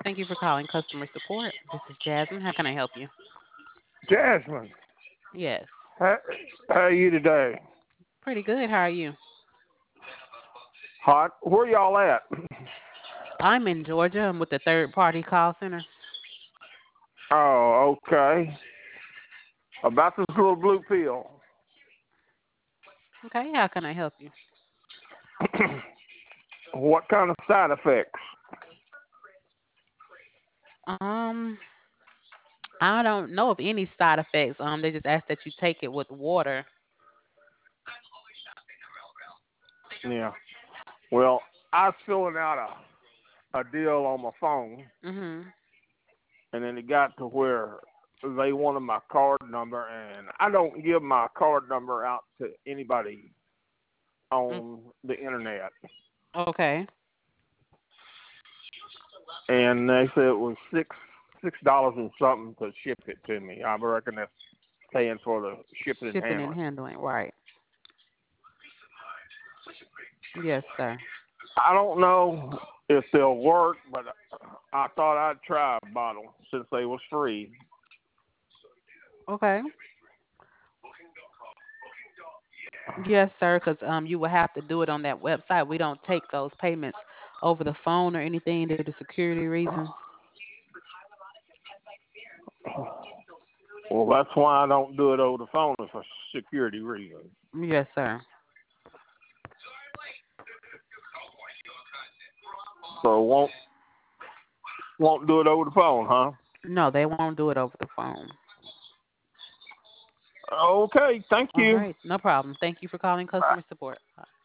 Thank you for calling customer support. This is Jasmine. How can I help you? Jasmine, Yes. how, how are you today? Pretty good. How are you? Hot. Where y'all at? I'm in Georgia. I'm with the third party call center. Oh, okay. About this little blue pill. Okay, how can I help you? What kind of side effects? Um, I don't know of any side effects. They just ask that you take it with water. Yeah. Well, I was filling out a deal on my phone, Mhm. and then it got to where they wanted my card number, and I don't give my card number out to anybody Mm, on the internet. okay. And they said it was $6 and something to ship it to me. I reckon that's paying for the shipping and Shipping and handling. handling, right? Yes, sir. I don't know if they'll work, but I thought I'd try a bottle since they was free. Okay. Yes, sir. Because you will have to do it on that website. We don't take those payments over the phone or anything due to security reasons. Well, that's why I don't do it over the phone for security reasons. Yes, sir. So won't do it over the phone, huh? No, they won't do it over the phone. Okay, thank All you. right, no problem. Thank you for calling customer support.